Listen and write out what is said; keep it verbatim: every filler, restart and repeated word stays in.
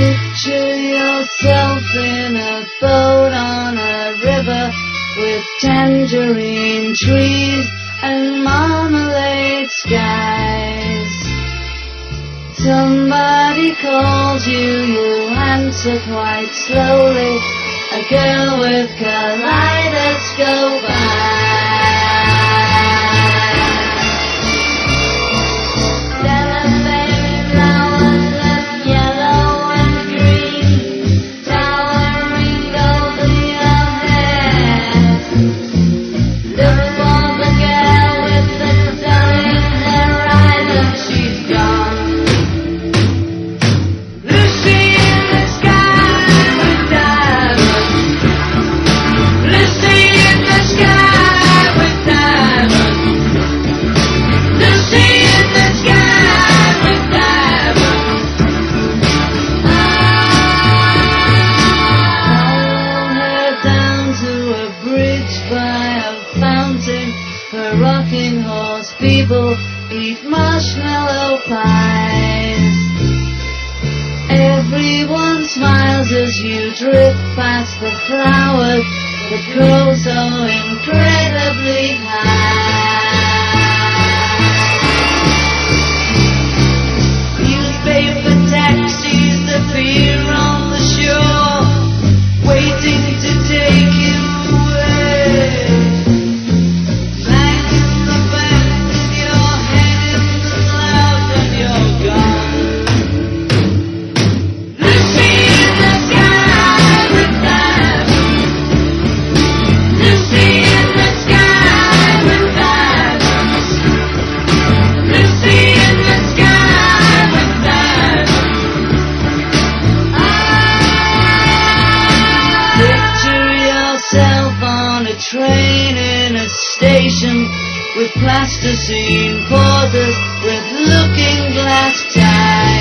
Picture yourself in a boat on a river with tangerine trees and marmalade skies. Somebody calls you, you answer quite slowly. A girl with kaleidoscope eyes. Cellophane flowers of yellow and green, towering over your head. Look for the girl with the sun in her eyes, and she's gone. Lucy in the sky with diamonds. Lucy in the sky with diamonds. Lucy in the sky with diamonds. Follow her down to a bridge by a fountain. Her rocking horse people eat marshmallow pies. Everyone smiles as you drift past the flowers that grow so incredibly high. Newspaper taxis appear on the shore, waiting to take you away. Lying in the back with your head in the clouds and you're gone. Lucy in the sky with diamonds. Lucy in the sky with diamonds. Lucy in the sky with diamonds. Picture yourself on a train in a station with plasticine pauses with looking glass ties.